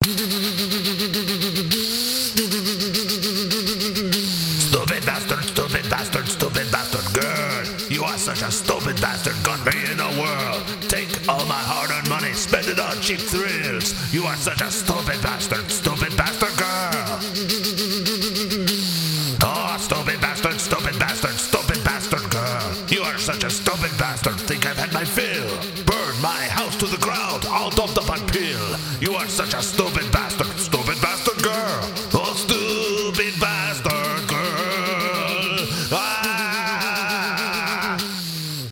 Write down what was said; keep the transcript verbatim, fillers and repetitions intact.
Stupid bastard, stupid bastard, stupid bastard girl. You are such a stupid bastard, got me in a whirl. Take all my hard-earned money, spend it on cheap thrills. You are such a stupid bastard, stupid bastard girl. Oh, stupid bastard, stupid bastard, stupid bastard girl. You are such a stupid bastard, think I've had my fill. Burn my house to the ground, all dumped up on pill. You are such a stupid bastard.